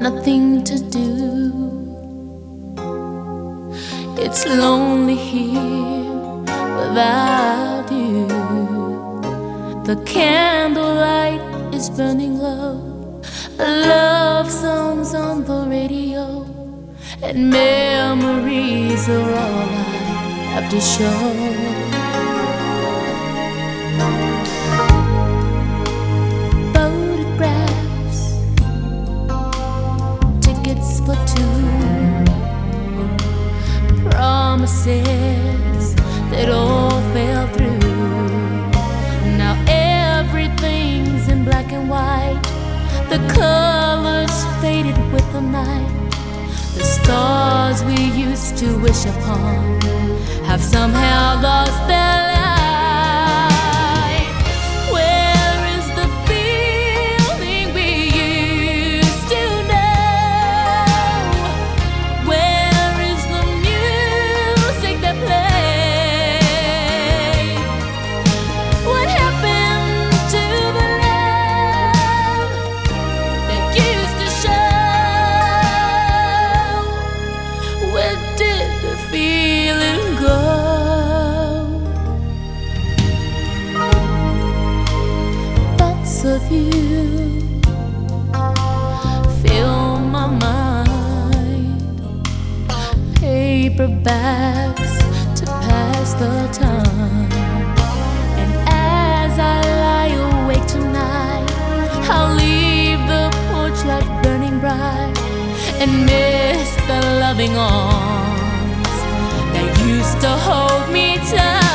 nothing to do. It's lonely here without you. The candlelight is burning low, love songs on the radio, and memories are all I have to show. Photographs, tickets for two, promises that all fell through. Now everything's in black and white, the colors faded with the night. The stars we used to wish upon have somehow lost their light. Where is the feeling we used to know? Where is the music that played? What happened to the love that used to show? Where did the feeling go? Thoughts of you fill my mind, paperbacks to pass the time. And as I lie awake tonight, I'll leave the porch light burning bright and miss the loving arms that used to hold me tight.